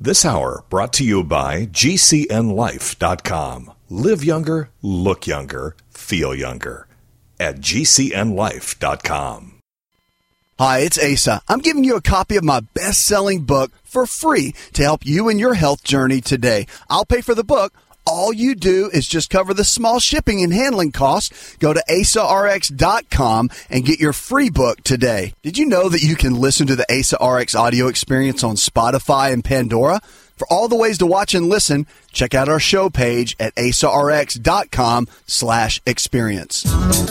This hour brought to you by GCNLife.com. Live younger, look younger, feel younger at GCNLife.com. Hi, it's Asa. I'm giving you a copy of my best-selling book for free to help you in your health journey today. I'll pay for the book. All you do is just cover the small shipping and handling costs. Go to AsaRx.com and get your free book today. Did you know that you can listen to the AsaRx audio experience on Spotify and Pandora? For all the ways to watch and listen, check out our show page at AsaRx.com/experience.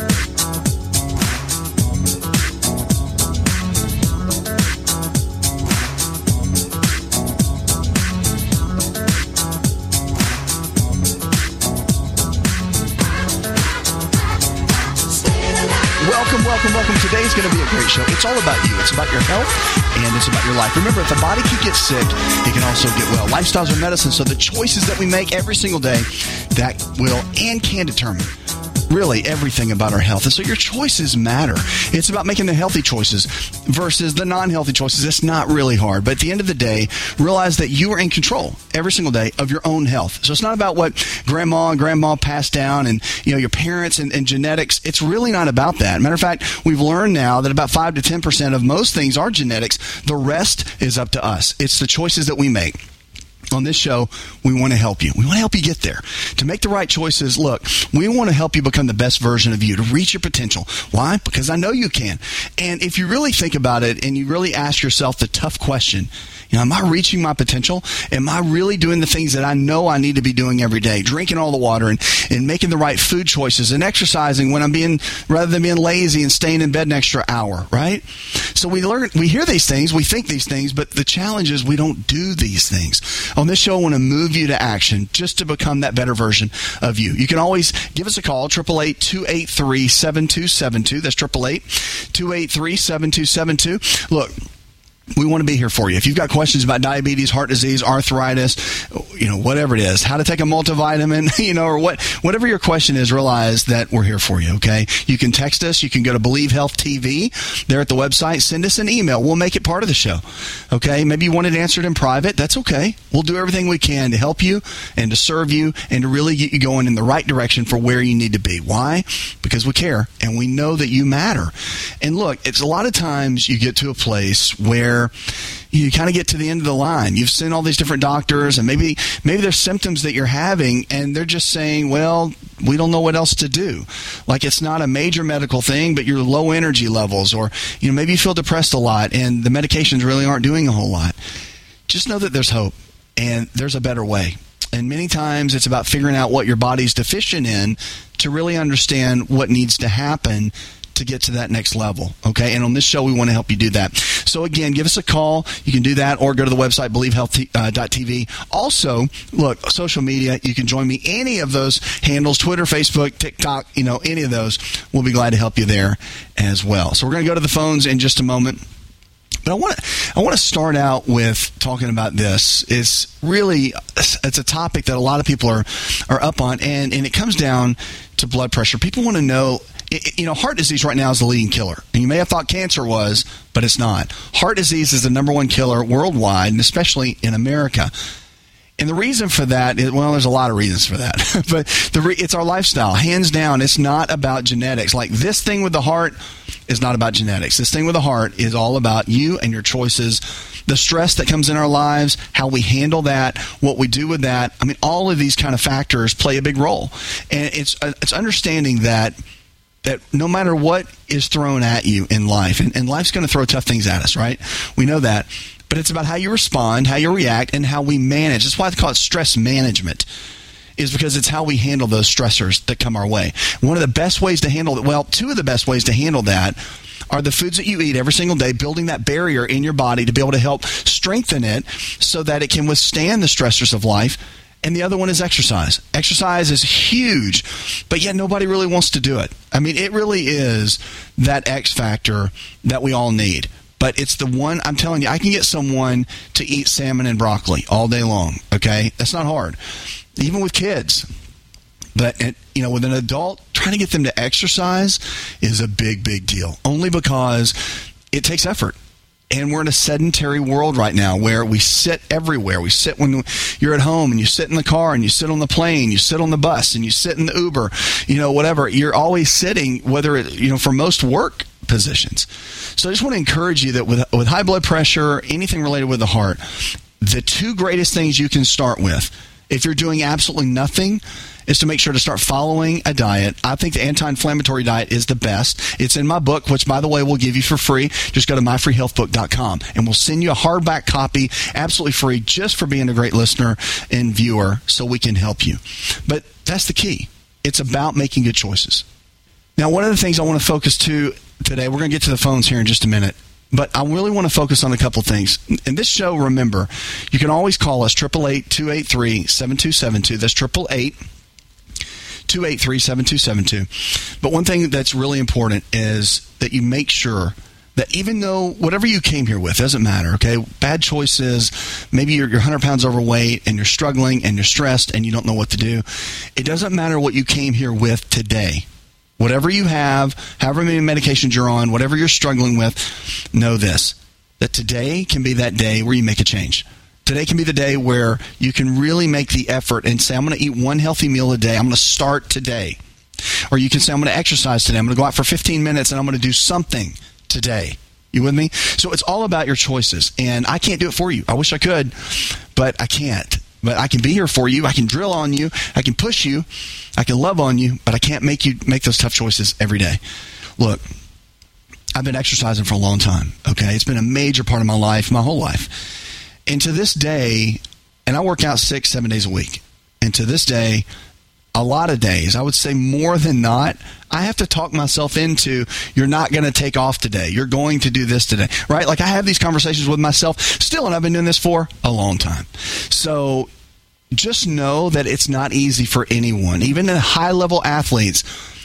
Welcome. Today's going to be a great show. It's all about you. It's about your health, and it's about your life. Remember, if the body can get sick, it can also get well. Lifestyles are medicine, so the choices that we make every single day, that will and can determine really everything about our health. And so your choices matter. It's about making the healthy choices versus the non-healthy choices. It's not really hard. But at the end of the day, realize that you are in control every single day of your own health. So it's not about what grandma and grandma passed down and your parents and genetics. It's really not about that. Matter of fact, we've learned now that about 5 to 10% of most things are genetics. The rest is up to us. It's the choices that we make. On this show, we want to help you. We want to help you get there. To make the right choices, look, we want to help you become the best version of you, to reach your potential. Why? Because I know you can. And if you really think about it and you really ask yourself the tough question, am I reaching my potential? Am I really doing the things that I know I need to be doing every day? Drinking all the water and making the right food choices and exercising when rather than being lazy and staying in bed an extra hour, right? So we hear these things, we think these things, but the challenge is we don't do these things. On this show, I want to move you to action just to become that better version of you. You can always give us a call, 888-283-7272. That's 888-283-7272. Look, we want to be here for you. If you've got questions about diabetes, heart disease, arthritis, whatever it is, how to take a multivitamin, or whatever your question is, realize that we're here for you, okay? You can text us. You can go to Believe Health TV there at the website. Send us an email. We'll make it part of the show, okay? Maybe you want it answered in private. That's okay. We'll do everything we can to help you and to serve you and to really get you going in the right direction for where you need to be. Why? Because we care and we know that you matter. And look, it's a lot of times you get to a place where you kind of get to the end of the line. You've seen all these different doctors, and maybe there's symptoms that you're having, and they're just saying, well, we don't know what else to do. Like it's not a major medical thing, but you're low energy levels, or maybe you feel depressed a lot, and the medications really aren't doing a whole lot. Just know that there's hope, and there's a better way. And many times it's about figuring out what your body's deficient in to really understand what needs to happen to get to that next level, okay? And on this show, we want to help you do that. So again, give us a call. You can do that, or go to the website, believehealth.tv. Also, look, social media, you can join me. Any of those handles, Twitter, Facebook, TikTok, any of those, we'll be glad to help you there as well. So we're going to go to the phones in just a moment. But I want to start out with talking about this. It's a topic that a lot of people are up on, and it comes down to blood pressure. People want to know, heart disease right now is the leading killer. And you may have thought cancer was, but it's not. Heart disease is the number one killer worldwide, and especially in America. And the reason for that is, well, there's a lot of reasons for that. But it's our lifestyle. Hands down, it's not about genetics. Like this thing with the heart is not about genetics. This thing with the heart is all about you and your choices, the stress that comes in our lives, how we handle that, what we do with that. I mean, all of these kind of factors play a big role. And it's understanding that no matter what is thrown at you in life, and life's going to throw tough things at us, right? We know that. But it's about how you respond, how you react, and how we manage. That's why they call it stress management, is because it's how we handle those stressors that come our way. One of the best ways to handle it, well, two of the best ways to handle that are the foods that you eat every single day, building that barrier in your body to be able to help strengthen it so that it can withstand the stressors of life. And the other one is exercise. Exercise is huge, but yet nobody really wants to do it. I mean, it really is that X factor that we all need. But it's the one, I'm telling you, I can get someone to eat salmon and broccoli all day long, okay? That's not hard, even with kids. But, with an adult, trying to get them to exercise is a big, big deal, only because it takes effort. And we're in a sedentary world right now where we sit everywhere. We sit when you're at home, and you sit in the car, and you sit on the plane, you sit on the bus, and you sit in the Uber, whatever. You're always sitting, whether for most work positions. So I just want to encourage you that with high blood pressure, anything related with the heart, the two greatest things you can start with, if you're doing absolutely nothing, is to make sure to start following a diet. I think the anti-inflammatory diet is the best. It's in my book, which, by the way, we'll give you for free. Just go to myfreehealthbook.com, and we'll send you a hardback copy absolutely free just for being a great listener and viewer so we can help you. But that's the key. It's about making good choices. Now, one of the things I want to focus to today, we're going to get to the phones here in just a minute, but I really want to focus on a couple things. In this show, remember, you can always call us, 888-283-7272. That's 888-283-7272. But one thing that's really important is that you make sure that even though whatever you came here with, doesn't matter, okay? Bad choices, maybe you're 100 pounds overweight and you're struggling and you're stressed and you don't know what to do. It doesn't matter what you came here with today. Whatever you have, however many medications you're on, whatever you're struggling with, know this, that today can be that day where you make a change. Today can be the day where you can really make the effort and say, I'm going to eat one healthy meal a day. I'm going to start today. Or you can say, I'm going to exercise today. I'm going to go out for 15 minutes and I'm going to do something today. You with me? So it's all about your choices. And I can't do it for you. I wish I could, but I can't. But I can be here for you. I can drill on you. I can push you. I can love on you, but I can't make you make those tough choices every day. Look, I've been exercising for a long time, okay? It's been a major part of my life, my whole life. And to this day, and I work out 6-7 days a week, and to this day, a lot of days, I would say more than not, I have to talk myself into, you're not going to take off today. You're going to do this today, right? Like I have these conversations with myself still, and I've been doing this for a long time. So just know that it's not easy for anyone. Even the high-level athletes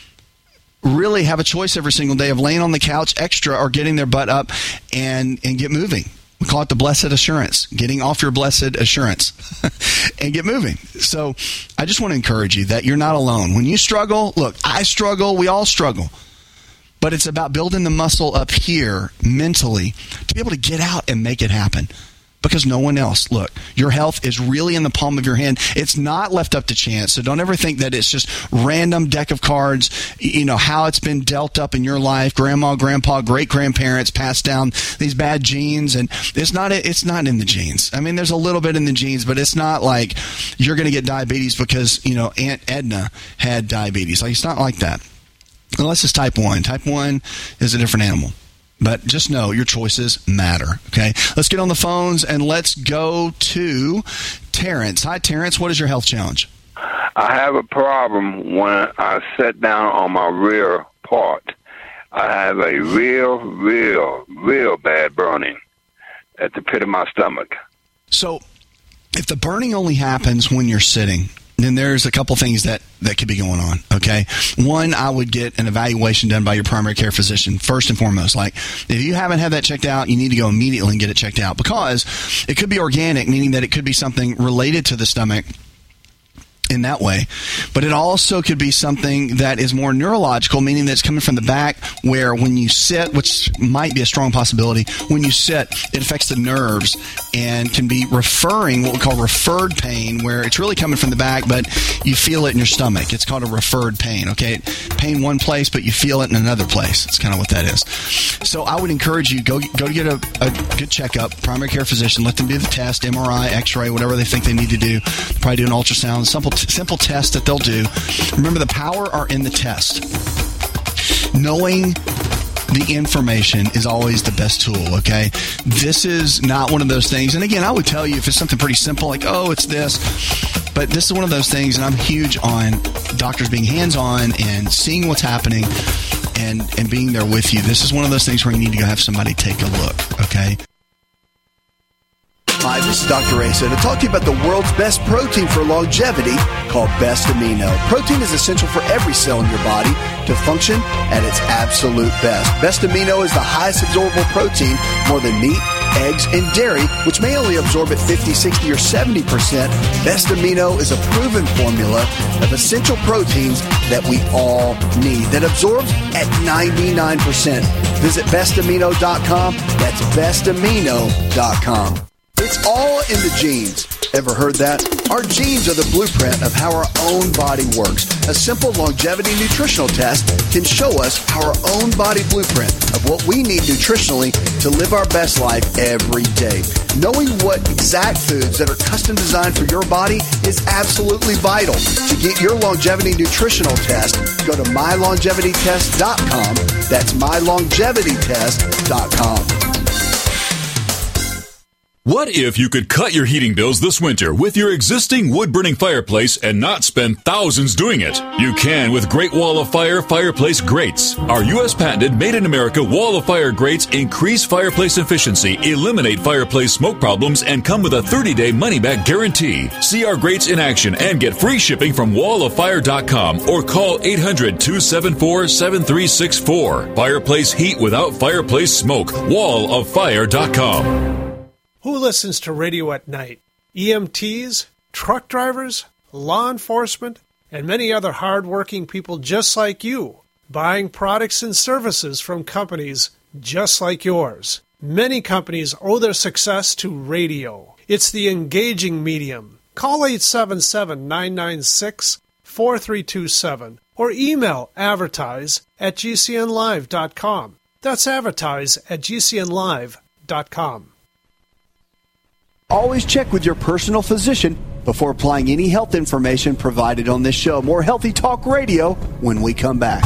really have a choice every single day of laying on the couch extra or getting their butt up and get moving. We call it the blessed assurance, getting off your blessed assurance and get moving. So I just want to encourage you that you're not alone. When you struggle, look, I struggle, we all struggle. But it's about building the muscle up here mentally to be able to get out and make it happen. Because no one else. Look, your health is really in the palm of your hand. It's not left up to chance. So don't ever think that it's just random deck of cards, how it's been dealt up in your life, grandma, grandpa, great-grandparents passed down these bad genes. And it's not in the genes. I mean, there's a little bit in the genes, but it's not like you're going to get diabetes because, Aunt Edna had diabetes. Like, it's not like that. Unless it's type 1. Type 1 is a different animal. But just know your choices matter, okay? Let's get on the phones and let's go to Terrence. Hi, Terrence. What is your health challenge? I have a problem when I sit down on my rear part. I have a real bad burning at the pit of my stomach. So if the burning only happens when you're sitting, then there's a couple things that could be going on, okay? One, I would get an evaluation done by your primary care physician, first and foremost. Like, if you haven't had that checked out, you need to go immediately and get it checked out because it could be organic, meaning that it could be something related to the stomach in that way. But it also could be something that is more neurological, meaning that it's coming from the back where when you sit, which might be a strong possibility, when you sit, it affects the nerves and can be referring, what we call referred pain, where it's really coming from the back, but you feel it in your stomach. It's called a referred pain, okay? Pain one place, but you feel it in another place. That's kind of what that is. So I would encourage you, go get a good checkup, primary care physician, let them do the test, MRI, X-ray, whatever they think they need to do. Probably do an ultrasound, simple test that they'll do. Remember, the power are in the test. Knowing the information is always the best tool, okay? This is not one of those things. And again, I would tell you if it's something pretty simple, like, oh, it's this. But this is one of those things, and I'm huge on doctors being hands-on and seeing what's happening and being there with you. This is one of those things where you need to go have somebody take a look, okay? Hi, this is Dr. Asa to talk to you about the world's best protein for longevity called Best Amino. Protein is essential for every cell in your body to function at its absolute best. Best Amino is the highest absorbable protein, more than meat, eggs, and dairy, which may only absorb at 50, 60, or 70%. Best Amino is a proven formula of essential proteins that we all need that absorbs at 99%. Visit bestamino.com. That's bestamino.com. It's all in the genes. Ever heard that? Our genes are the blueprint of how our own body works. A simple longevity nutritional test can show us our own body blueprint of what we need nutritionally to live our best life every day. Knowing what exact foods that are custom designed for your body is absolutely vital. To get your longevity nutritional test, go to mylongevitytest.com. That's mylongevitytest.com. What if you could cut your heating bills this winter with your existing wood-burning fireplace and not spend thousands doing it? You can with Great Wall of Fire fireplace grates. Our U.S. patented made-in-America Wall of Fire grates increase fireplace efficiency, eliminate fireplace smoke problems, and come with a 30-day money-back guarantee. See our grates in action and get free shipping from walloffire.com or call 800-274-7364. Fireplace heat without fireplace smoke. walloffire.com. Who listens to radio at night? EMTs, truck drivers, law enforcement, and many other hard-working people just like you, buying products and services from companies just like yours. Many companies owe their success to radio. It's the engaging medium. Call 877-996-4327 or email advertise@gcnlive.com. That's advertise@gcnlive.com. Always check with your personal physician before applying any health information provided on this show. More Healthy Talk Radio when we come back.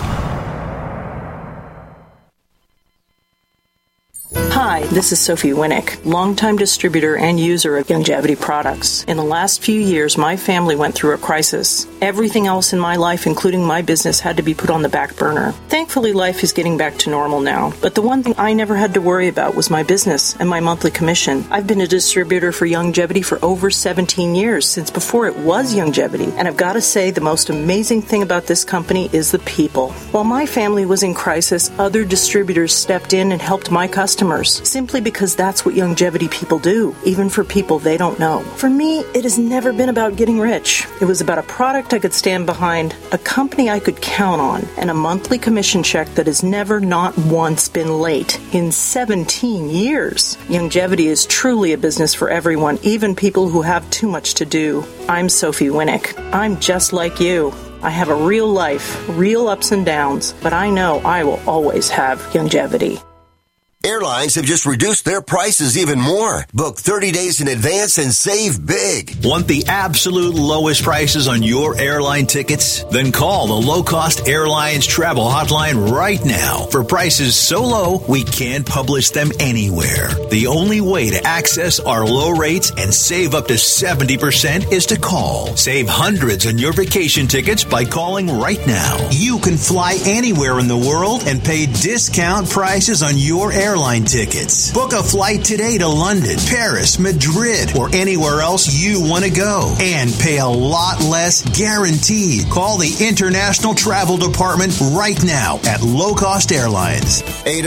Hi, this is Sophie Winnick, longtime distributor and user of Youngevity products. In the last few years, my family went through a crisis. Everything else in my life, including my business, had to be put on the back burner. Thankfully, life is getting back to normal now. But the one thing I never had to worry about was my business and my monthly commission. I've been a distributor for Youngevity for over 17 years, since before it was Youngevity. And I've got to say, the most amazing thing about this company is the people. While my family was in crisis, other distributors stepped in and helped my customers, simply because that's what Youngevity people do, even for people they don't know. For me, it has never been about getting rich. It was about a product I could stand behind, a company I could count on, and a monthly commission check that has never, not once, been late in 17 years. Youngevity is truly a business for everyone, even people who have too much to do. I'm Sophie Winnick. I'm just like you. I have a real life, real ups and downs, but I know I will always have Youngevity. Airlines have just reduced their prices even more. Book 30 days in advance and save big. Want the absolute lowest prices on your airline tickets? Then call the Low Cost Airlines Travel Hotline right now for prices so low we can't publish them anywhere. The only way to access our low rates and save up to 70% is to call. Save hundreds on your vacation tickets by calling right now. You can fly anywhere in the world and pay discount prices on your airline tickets. Book a flight today to London, Paris, Madrid, or anywhere else you want to go and pay a lot less guaranteed. Call the International Travel Department right now at Low Cost Airlines.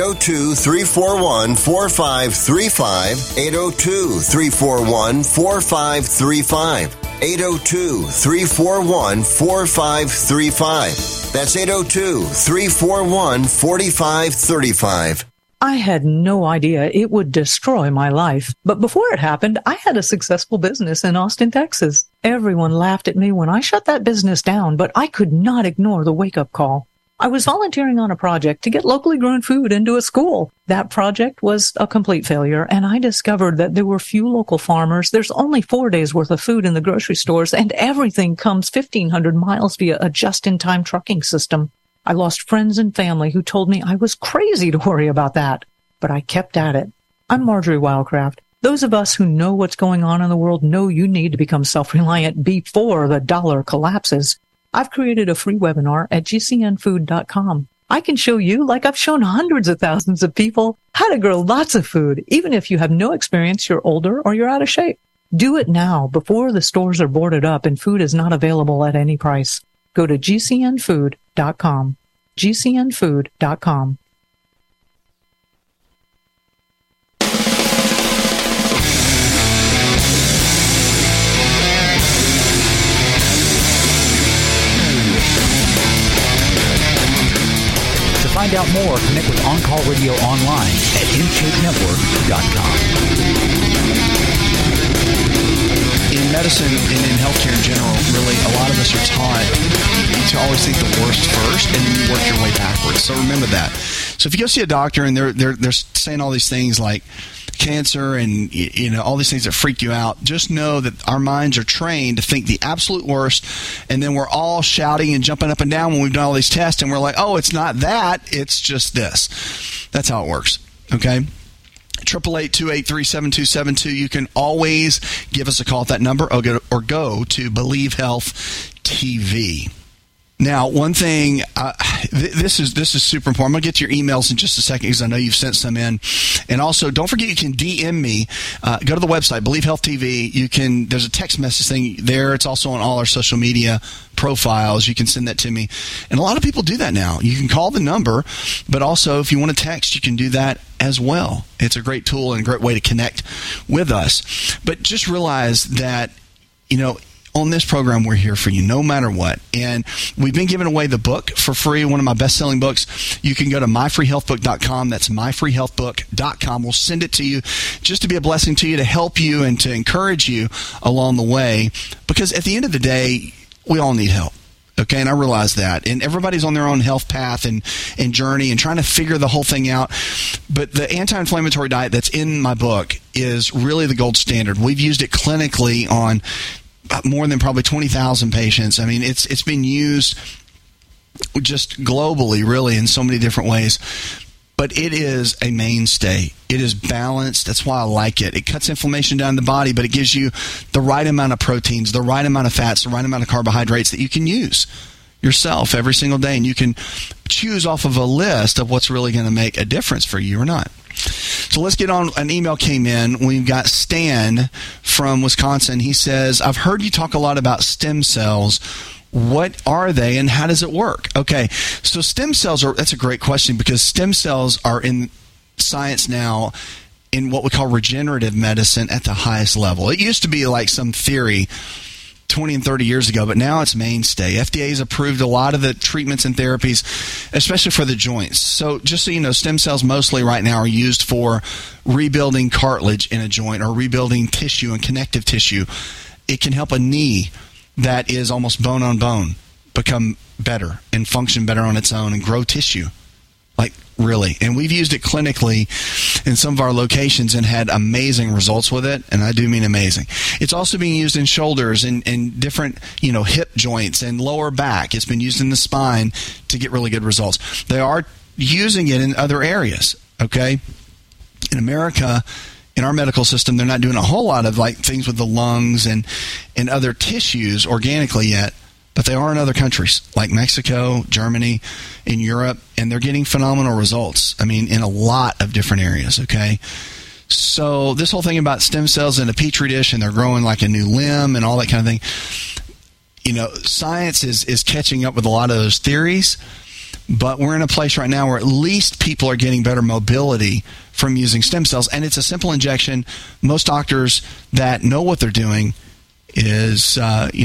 802-341-4535. 802-341-4535. 802-341-4535. That's 802-341-4535. I had no idea it would destroy my life. But before it happened, I had a successful business in Austin, Texas. Everyone laughed at me when I shut that business down, but I could not ignore the wake-up call. I was volunteering on a project to get locally grown food into a school. That project was a complete failure, and I discovered that there were few local farmers. There's only 4 days worth of food in the grocery stores, and everything comes 1,500 miles via a just-in-time trucking system. I lost friends and family who told me I was crazy to worry about that, but I kept at it. I'm Marjorie Wildcraft. Those of us who know what's going on in the world know you need to become self-reliant before the dollar collapses. I've created a free webinar at gcnfood.com. I can show you, like I've shown hundreds of thousands of people, how to grow lots of food, even if you have no experience, you're older, or you're out of shape. Do it now before the stores are boarded up and food is not available at any price. Go to gcnfood.com. gcnfood.com. To find find out more, connect with On-Call Radio online at InShapeNetwork.com. In medicine and in healthcare in general, really, a lot of us are taught to always think the worst first, and then you work your way backwards. So remember that. So if you go see a doctor and they're saying all these things like cancer and all these things that freak you out, just know that our minds are trained to think the absolute worst, and then we're all shouting and jumping up and down when we've done all these tests, and we're like, oh, it's not that, it's just this. That's how it works. Okay. 888-283-7272. You can always give us a call at that number or go to Believe Health TV. Now, one thing, this is super important. I'm going to get to your emails in just a second because I know you've sent some in. And also, don't forget you can DM me. Go to the website, Believe Health TV. There's a text message thing there. It's also on all our social media profiles. You can send that to me. And a lot of people do that now. You can call the number, but also if you want to text, you can do that as well. It's a great tool and a great way to connect with us. But just realize that, on this program, we're here for you no matter what. And we've been giving away the book for free, one of my best-selling books. You can go to myfreehealthbook.com. That's myfreehealthbook.com. We'll send it to you just to be a blessing to you, to help you and to encourage you along the way. Because at the end of the day, we all need help. Okay, and I realize that. And everybody's on their own health path and journey and trying to figure the whole thing out. But the anti-inflammatory diet that's in my book is really the gold standard. We've used it clinically on more than probably 20,000 patients. I mean, it's been used just globally, really, in so many different ways. But it is a mainstay. It is balanced. That's why I like it. It cuts inflammation down in the body, but it gives you the right amount of proteins, the right amount of fats, the right amount of carbohydrates that you can use yourself every single day. And you can choose off of a list of what's really going to make a difference for you or not. So let's get on. An email came in. We've got Stan from Wisconsin. He says, I've heard you talk a lot about stem cells. What are they and how does it work? Okay, so stem cells that's a great question because stem cells are in science now in what we call regenerative medicine at the highest level. It used to be like some theory 20 and 30 years ago, but now it's mainstay. FDA has approved a lot of the treatments and therapies, especially for the joints. So just so you know, stem cells mostly right now are used for rebuilding cartilage in a joint or rebuilding tissue and connective tissue. It can help a knee that is almost bone on bone become better and function better on its own and grow tissue. Like, really. And we've used it clinically in some of our locations and had amazing results with it, and I do mean amazing. It's also being used in shoulders and different, hip joints and lower back. It's been used in the spine to get really good results. They are using it in other areas, okay? In America, in our medical system, they're not doing a whole lot of things with the lungs and other tissues organically yet. But they are in other countries like Mexico, Germany, in Europe, and they're getting phenomenal results. I mean, in a lot of different areas, okay? So this whole thing about stem cells in a petri dish and they're growing like a new limb and all that kind of thing, science is catching up with a lot of those theories, but we're in a place right now where at least people are getting better mobility from using stem cells, and it's a simple injection. Most doctors that know what they're doing is,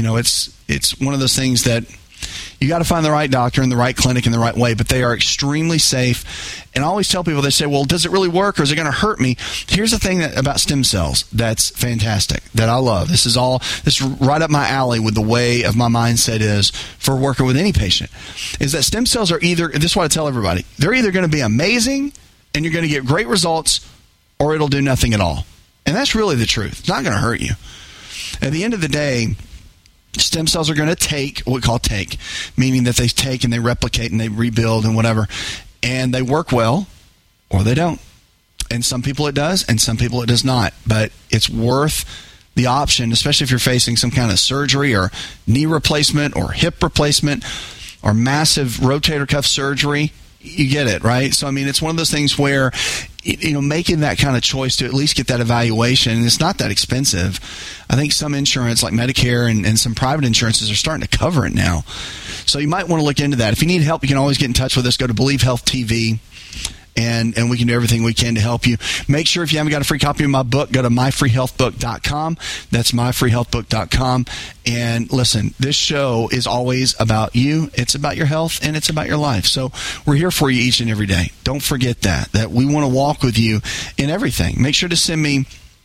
it's one of those things that you got to find the right doctor in the right clinic in the right way, but they are extremely safe. And I always tell people, they say, well, does it really work or is it going to hurt me? Here's the thing about stem cells that's fantastic, that I love. This is right up my alley with the way of my mindset is for working with any patient, is that stem cells are either, this is what I tell everybody, they're either going to be amazing and you're going to get great results, or it'll do nothing at all. And that's really the truth. It's not going to hurt you. At the end of the day, stem cells are going to take what we call meaning that they take and they replicate and they rebuild and whatever, and they work well or they don't. And some people it does and some people it does not. But it's worth the option, especially if you're facing some kind of surgery or knee replacement or hip replacement or massive rotator cuff surgery. You get it, right? So, I mean, it's one of those things where, making that kind of choice to at least get that evaluation, and it's not that expensive. I think some insurance, like Medicare and some private insurances, are starting to cover it now. So you might want to look into that. If you need help, you can always get in touch with us. Go to Believe Health TV and we can do everything we can to help you. Make sure if you haven't got a free copy of my book, go to myfreehealthbook.com. That's myfreehealthbook.com. And listen, this show is always about you. It's about your health, and it's about your life. So we're here for you each and every day. Don't forget that we want to walk with you in everything. Make sure to send me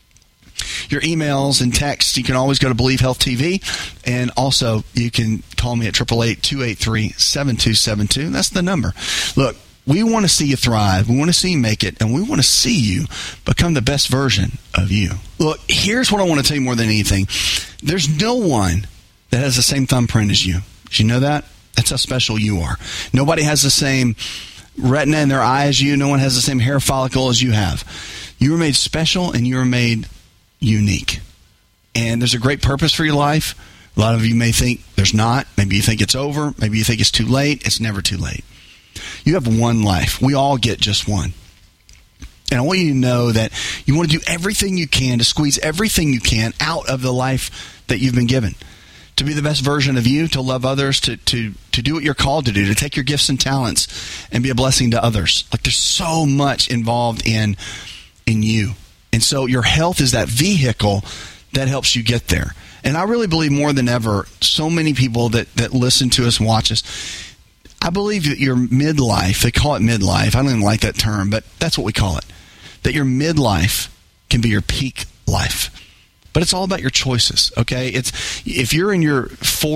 your emails and texts. You can always go to Believe Health TV, and also you can call me at 888-283-7272. That's the number. Look, we want to see you thrive. We want to see you make it, and we want to see you become the best version of you. Look, here's what I want to tell you more than anything. There's no one that has the same thumbprint as you. Did you know that? That's how special you are. Nobody has the same retina in their eye as you. No one has the same hair follicle as you have. You were made special, and you were made unique. And there's a great purpose for your life. A lot of you may think there's not. Maybe you think it's over. Maybe you think it's too late. It's never too late. You have one life. We all get just one. And I want you to know that you want to do everything you can to squeeze everything you can out of the life that you've been given. To be the best version of you, to love others, to do what you're called to do, to take your gifts and talents and be a blessing to others. Like, there's so much involved in you. And so your health is that vehicle that helps you get there. And I really believe more than ever, so many people that listen to us and watch us, I believe that your midlife, they call it midlife. I don't even like that term, but that's what we call it. That your midlife can be your peak life. But it's all about your choices, okay? If you're in your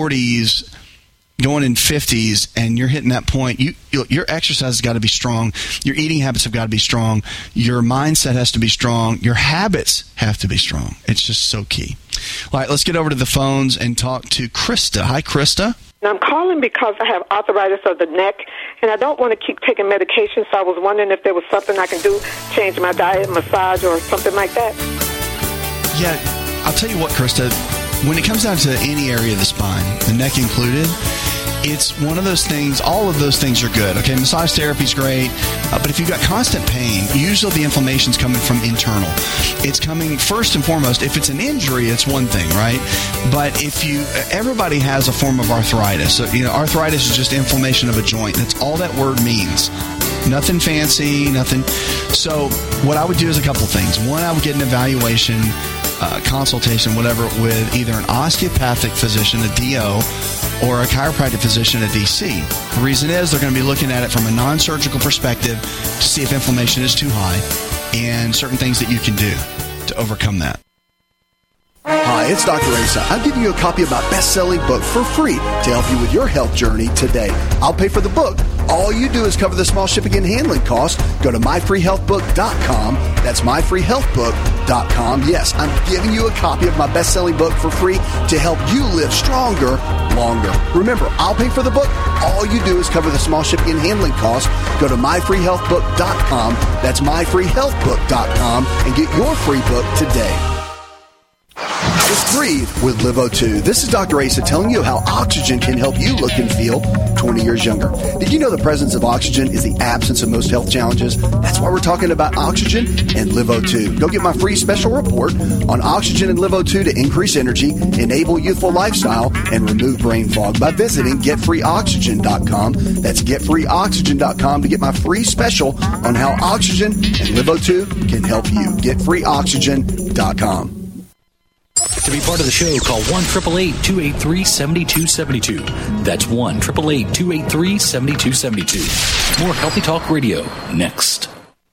40s, going in 50s, and you're hitting that point, your exercise has got to be strong. Your eating habits have got to be strong. Your mindset has to be strong. Your habits have to be strong. It's just so key. All right, let's get over to the phones and talk to Krista. Hi, Krista. I'm calling because I have arthritis of the neck, and I don't want to keep taking medication, so I was wondering if there was something I can do, change my diet, massage, or something like that. Yeah, I'll tell you what, Krista, when it comes down to any area of the spine, the neck included, it's one of those things, all of those things are good. Okay, massage therapy is great, but if you've got constant pain, usually the inflammation's coming from internal. It's coming first and foremost, if it's an injury, it's one thing, right? But everybody has a form of arthritis. So, arthritis is just inflammation of a joint. That's all that word means. Nothing fancy, nothing. So what I would do is a couple things. One, I would get an evaluation, consultation, whatever, with either an osteopathic physician, a DO, or a chiropractic physician, a DC. The reason is they're going to be looking at it from a non-surgical perspective to see if inflammation is too high and certain things that you can do to overcome that. Hi, it's Dr. Asa. I'm giving you a copy of my best-selling book for free to help you with your health journey today. I'll pay for the book. All you do is cover the small shipping and handling costs. Go to myfreehealthbook.com. That's myfreehealthbook.com. Yes, I'm giving you a copy of my best-selling book for free to help you live stronger, longer. Remember, I'll pay for the book. All you do is cover the small shipping and handling costs. Go to myfreehealthbook.com. That's myfreehealthbook.com and get your free book today. Just breathe with LiveO2. This is Dr. Asa telling you how oxygen can help you look and feel 20 years younger. Did you know the presence of oxygen is the absence of most health challenges? That's why we're talking about oxygen and LiveO2. Go get my free special report on oxygen and LiveO2 to increase energy, enable youthful lifestyle, and remove brain fog by visiting getfreeoxygen.com. That's getfreeoxygen.com to get my free special on how oxygen and LiveO2 can help you. Getfreeoxygen.com. To be part of the show, call 1-888-283-7272. That's 1-888-283-7272. More Healthy Talk Radio next.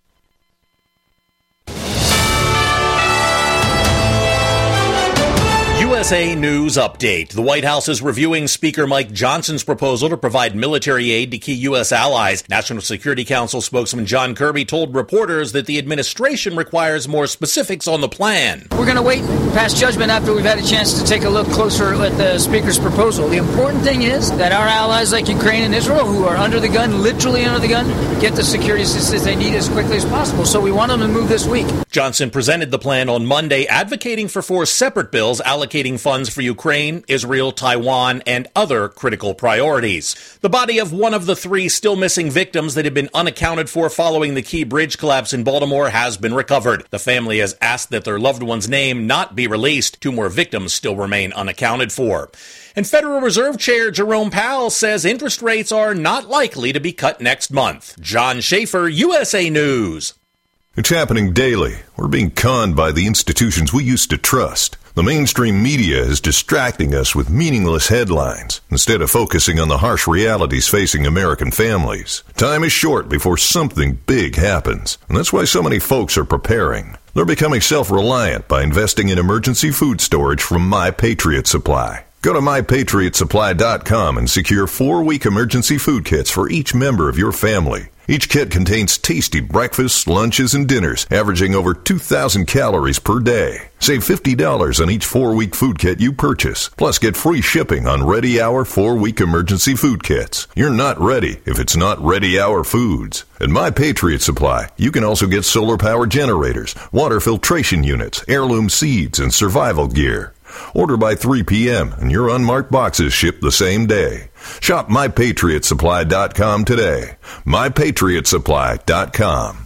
USA News Update. The White House is reviewing Speaker Mike Johnson's proposal to provide military aid to key U.S. allies. National Security Council spokesman John Kirby told reporters that the administration requires more specifics on the plan. We're going to wait and pass judgment after we've had a chance to take a look closer at the Speaker's proposal. The important thing is that our allies like Ukraine and Israel, who are under the gun, literally under the gun, get the security assistance they need as quickly as possible. So we want them to move this week. Johnson presented the plan on Monday, advocating for 4 separate bills allocating raising funds for Ukraine, Israel, Taiwan, and other critical priorities. The body of one of the 3 still missing victims that had been unaccounted for following the Key Bridge collapse in Baltimore has been recovered. The family has asked that their loved one's name not be released. 2 more victims still remain unaccounted for. And Federal Reserve Chair Jerome Powell says interest rates are not likely to be cut next month. John Schaefer, USA News. It's happening daily. We're being conned by the institutions we used to trust. The mainstream media is distracting us with meaningless headlines instead of focusing on the harsh realities facing American families. Time is short before something big happens, and that's why so many folks are preparing. They're becoming self-reliant by investing in emergency food storage from My Patriot Supply. Go to MyPatriotSupply.com and secure 4-week emergency food kits for each member of your family. Each kit contains tasty breakfasts, lunches, and dinners, averaging over 2,000 calories per day. Save $50 on each 4-week food kit you purchase. Plus, get free shipping on Ready Hour 4-week emergency food kits. You're not ready if it's not Ready Hour Foods. At My Patriot Supply, you can also get solar power generators, water filtration units, heirloom seeds, and survival gear. Order by 3 p.m. and your unmarked boxes ship the same day. Shop MyPatriotSupply.com today. MyPatriotSupply.com.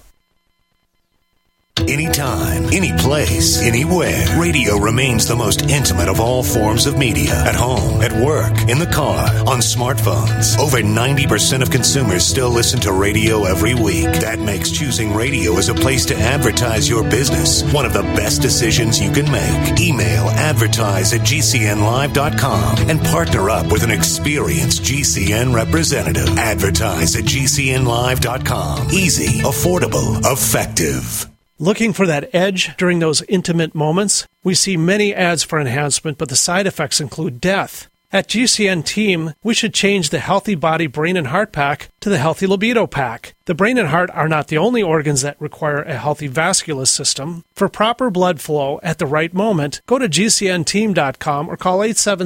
Anytime, any place, anywhere. Radio remains the most intimate of all forms of media. At home, at work, in the car, on smartphones. Over 90% of consumers still listen to radio every week. That makes choosing radio as a place to advertise your business one of the best decisions you can make. Email advertise@gcnlive.com and partner up with an experienced GCN representative. Advertise@gcnlive.com. Easy, affordable, effective. Looking for that edge during those intimate moments? We see many ads for enhancement, but the side effects include death. At GCN Team, we should change the Healthy Body, Brain, and Heart Pack to the Healthy Libido Pack. The brain and heart are not the only organs that require a healthy vascular system. For proper blood flow at the right moment, go to GCNteam.com or call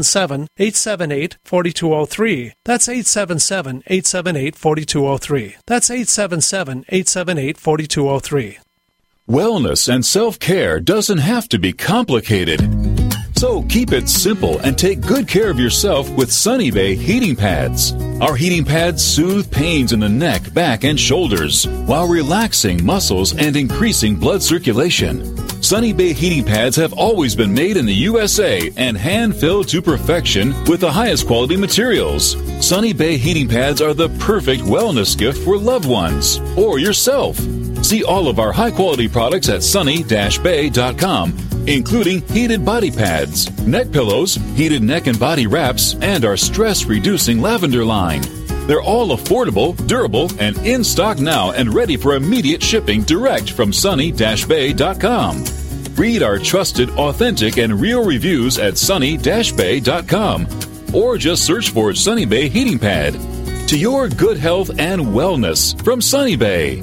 877-878-4203. That's 877-878-4203. That's 877-878-4203. Wellness and self-care doesn't have to be complicated. So keep it simple and take good care of yourself with Sunny Bay heating pads. Our heating pads soothe pains in the neck, back, and shoulders while relaxing muscles and increasing blood circulation. Sunny Bay heating pads have always been made in the USA and hand-filled to perfection with the highest quality materials. Sunny Bay heating pads are the perfect wellness gift for loved ones or yourself. See all of our high-quality products at sunny-bay.com, including heated body pads, neck pillows, heated neck and body wraps, and our stress-reducing lavender line. They're all affordable, durable, and in stock now and ready for immediate shipping direct from sunny-bay.com. Read our trusted, authentic, and real reviews at sunny-bay.com or just search for Sunny Bay Heating Pad. To your good health and wellness from Sunny Bay.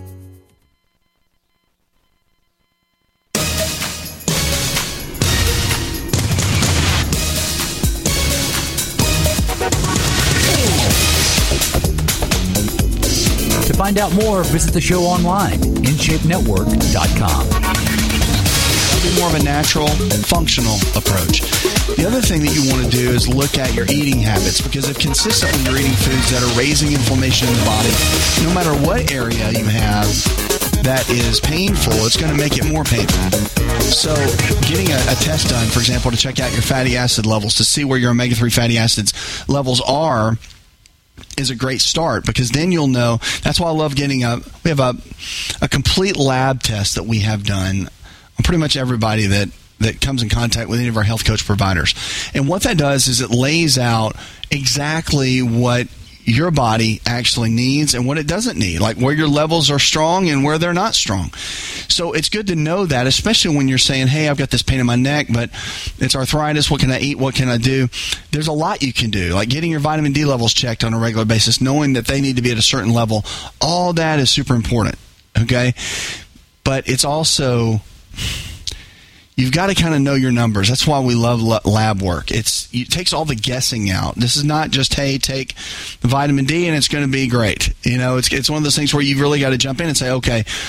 To find out more, visit the show online, InShapeNetwork.com. More of a natural, functional approach. The other thing that you want to do is look at your eating habits, because if consistently you're eating foods that are raising inflammation in the body, no matter what area you have that is painful, it's going to make it more painful. So getting a test done, for example, to check out your fatty acid levels, to see where your omega-3 fatty acids levels are, is a great start, because then you'll know. That's why I love getting we have a complete lab test that we have done on pretty much everybody that comes in contact with any of our health coach providers. And what that does is it lays out exactly what your body actually needs and what it doesn't need, like where your levels are strong and where they're not strong. So it's good to know that, especially when you're saying, hey, I've got this pain in my neck, but it's arthritis. What can I eat? What can I do? There's a lot you can do, like getting your vitamin D levels checked on a regular basis, knowing that they need to be at a certain level. All that is super important, okay? But it's also, you've got to kind of know your numbers. That's why we love lab work. It takes all the guessing out. This is not just, hey, take vitamin D and it's going to be great. You know, it's one of those things where you've really got to jump in and say, okay,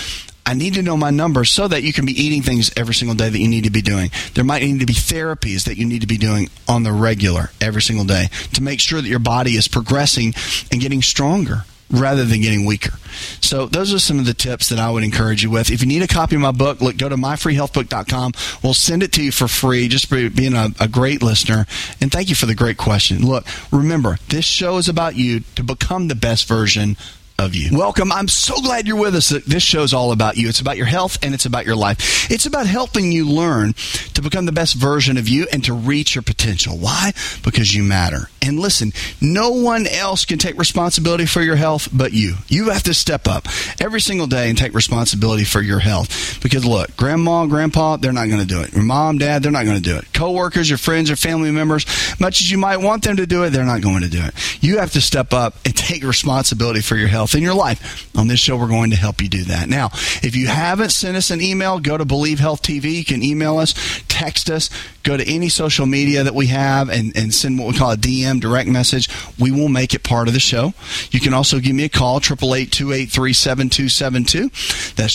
I need to know my numbers so that you can be eating things every single day that you need to be doing. There might need to be therapies that you need to be doing on the regular every single day to make sure that your body is progressing and getting stronger rather than getting weaker. So those are some of the tips that I would encourage you with. If you need a copy of my book, look, go to myfreehealthbook.com. We'll send it to you for free just for being a great listener. And thank you for the great question. Look, remember, this show is about you to become the best version of you. Welcome. I'm so glad you're with us. This show's all about you. It's about your health and it's about your life. It's about helping you learn to become the best version of you and to reach your potential. Why? Because you matter. And listen, no one else can take responsibility for your health but you. You have to step up every single day and take responsibility for your health. Because look, grandma, grandpa, they're not going to do it. Your mom, dad, they're not going to do it. Coworkers, your friends, your family members, much as you might want them to do it, they're not going to do it. You have to step up and take responsibility for your health in your life. On this show, we're going to help you do that. Now, if you haven't sent us an email, go to Believe Health TV. You can email us, text us, go to any social media that we have and send what we call a DM, direct message. We will make it part of the show. You can also give me a call, 888-283-7272. That's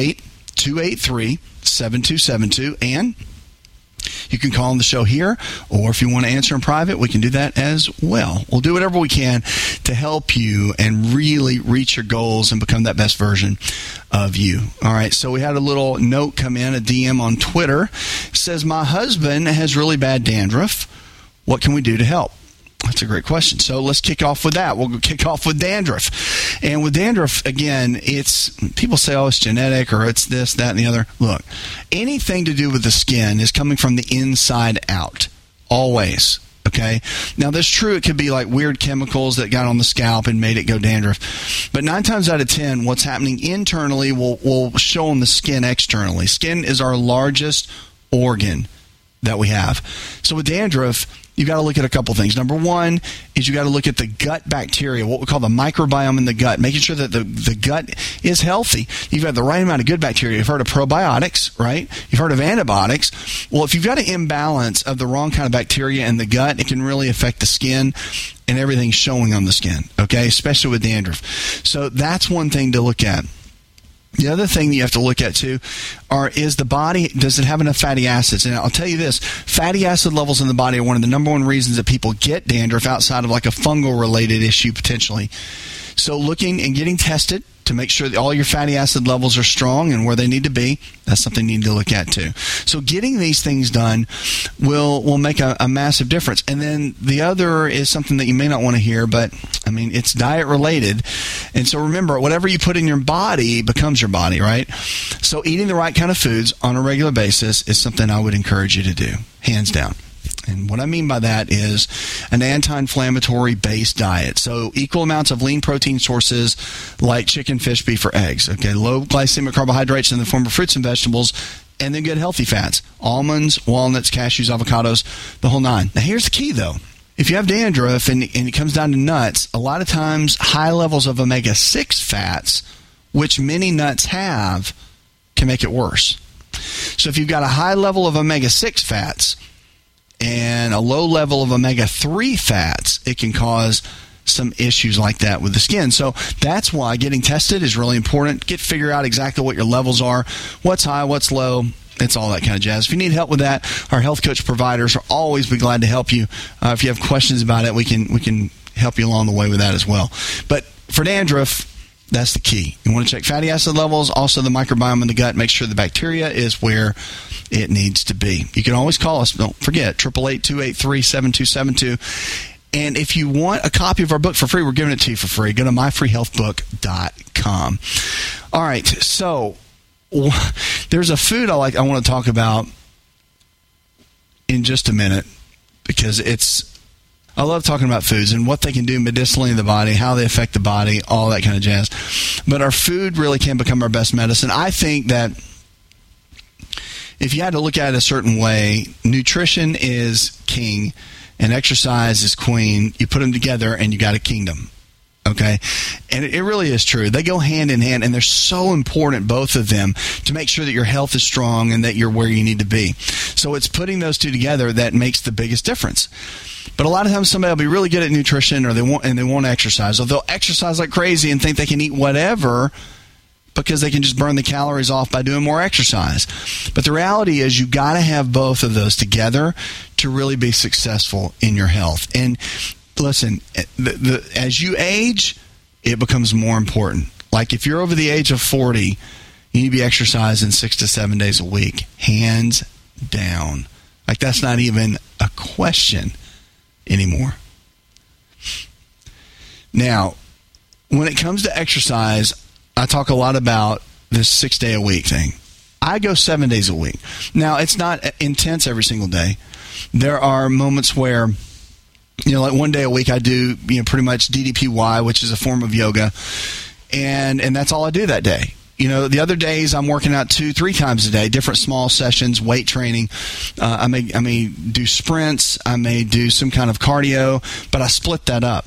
888-283-7272. And you can call on the show here, or if you want to answer in private, we can do that as well. We'll do whatever we can to help you and really reach your goals and become that best version of you. All right, so we had a little note come in, a DM on Twitter. It says, my husband has really bad dandruff. What can we do to help? That's a great question. So let's kick off with that. We'll kick off with dandruff. And with dandruff, again, it's people say, oh, it's genetic or it's this, that, and the other. Look, anything to do with the skin is coming from the inside out, always. Okay? Now, that's true. It could be like weird chemicals that got on the scalp and made it go dandruff. But 9 times out of 10, what's happening internally will show on the skin externally. Skin is our largest organ that we have. So with dandruff, you've got to look at a couple things. Number one is you got to look at the gut bacteria, what we call the microbiome in the gut, making sure that the gut is healthy. You've got the right amount of good bacteria. You've heard of probiotics, right? You've heard of antibiotics. Well, if you've got an imbalance of the wrong kind of bacteria in the gut, it can really affect the skin and everything showing on the skin, okay, especially with dandruff. So that's one thing to look at. The other thing that you have to look at, too, is the body, does it have enough fatty acids? And I'll tell you this, fatty acid levels in the body are one of the number one reasons that people get dandruff outside of like a fungal-related issue, potentially. So looking and getting tested to make sure that all your fatty acid levels are strong and where they need to be, that's something you need to look at, too. So getting these things done will make a massive difference. And then the other is something that you may not want to hear, but, I mean, it's diet-related. And so remember, whatever you put in your body becomes your body, right? So eating the right kind of foods on a regular basis is something I would encourage you to do, hands down. And what I mean by that is an anti-inflammatory based diet. So equal amounts of lean protein sources like chicken, fish, beef, or eggs. Okay, low glycemic carbohydrates in the form of fruits and vegetables, and then good healthy fats. Almonds, walnuts, cashews, avocados, the whole nine. Now here's the key though. If you have dandruff and it comes down to nuts, a lot of times high levels of omega-6 fats, which many nuts have, can make it worse. So if you've got a high level of omega-6 fats and a low level of omega-3 fats, it can cause some issues like that with the skin. So that's why getting tested is really important. Figure out exactly what your levels are, what's high, what's low. It's all that kind of jazz. If you need help with that, our health coach providers will always be glad to help you. If you have questions about it, we can help you along the way with that as well. But for dandruff, that's the key. You want to check fatty acid levels, also the microbiome in the gut, make sure the bacteria is where it needs to be. You can always call us. Don't forget, 888-283-7272. And if you want a copy of our book for free, we're giving it to you for free. Go to myfreehealthbook.com. All right, so there's a food I want to talk about in just a minute because I love talking about foods and what they can do medicinally in the body, how they affect the body, all that kind of jazz. But our food really can become our best medicine. I think that if you had to look at it a certain way, nutrition is king and exercise is queen. You put them together and you got a kingdom. Okay? And it really is true. They go hand in hand, and they're so important, both of them, to make sure that your health is strong and that you're where you need to be. So it's putting those two together that makes the biggest difference. But a lot of times somebody will be really good at nutrition or they won't exercise. Or they'll exercise like crazy and think they can eat whatever, because they can just burn the calories off by doing more exercise. But the reality is you got to have both of those together to really be successful in your health. And listen, as you age, it becomes more important. Like if you're over the age of 40, you need to be exercising 6 to 7 days a week, hands down. Like that's not even a question anymore. Now, when it comes to exercise, I talk a lot about this 6-day-a-week thing. I go 7 days a week. Now, it's not intense every single day. There are moments where, like one day a week I do, pretty much DDPY, which is a form of yoga, and that's all I do that day. The other days I'm working out 2-3 times a day, different small sessions, weight training. I may do sprints. I may do some kind of cardio, but I split that up.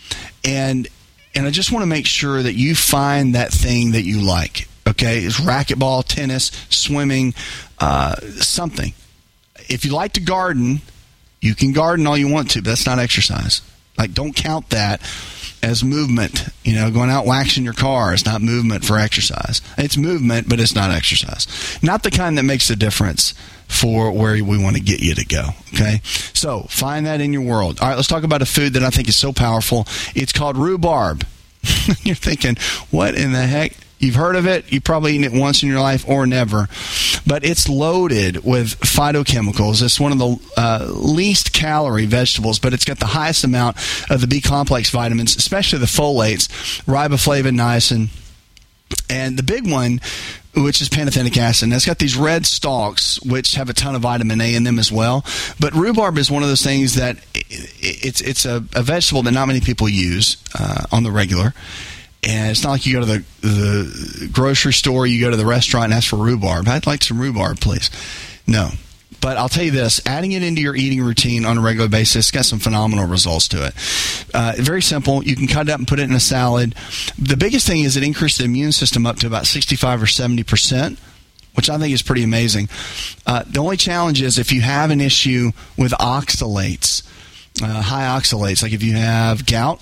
And I just want to make sure that you find that thing that you like. Okay, it's racquetball, tennis, swimming, something. If you like to garden, you can garden all you want to, but that's not exercise. Like, don't count that as movement. Going out waxing your car is not movement for exercise. It's movement, but it's not exercise. Not the kind that makes a difference for where we want to get you to go. Okay, so find that in your world. All right, let's talk about a food that I think is so powerful. It's called rhubarb. You're thinking, what in the heck? You've heard of it. You've probably eaten it once in your life or never. But it's loaded with phytochemicals. It's one of the least calorie vegetables, but it's got the highest amount of the B-complex vitamins, especially the folates, riboflavin, niacin. And the big one, which is pantothenic acid, and it's got these red stalks, which have a ton of vitamin A in them as well. But rhubarb is one of those things that it's a vegetable that not many people use on the regular. And it's not like you go to the grocery store, you go to the restaurant and ask for rhubarb. I'd like some rhubarb, please. No. But I'll tell you this, adding it into your eating routine on a regular basis got some phenomenal results to it. Very simple. You can cut it up and put it in a salad. The biggest thing is it increased the immune system up to about 65 or 70%, which I think is pretty amazing. The only challenge is if you have an issue with oxalates, high oxalates, like if you have gout,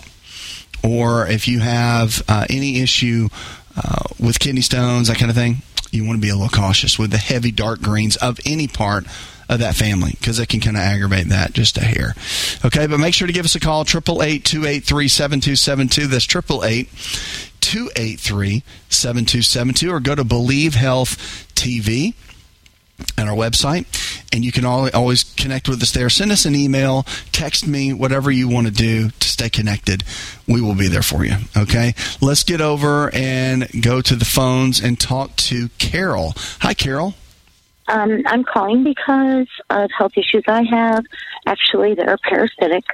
or if you have any issue with kidney stones, that kind of thing, you want to be a little cautious with the heavy dark greens of any part of that family because it can kind of aggravate that just a hair. Okay, but make sure to give us a call, 888-283-7272. That's 888-283-7272, or go to Believe Health TV at our website, and you can always connect with us there. Send us an email, text me, whatever you want to do to stay connected. We will be there for you, okay? Let's get over and go to the phones and talk to Carol. Hi, Carol. I'm calling because of health issues I have. Actually, they're parasitic.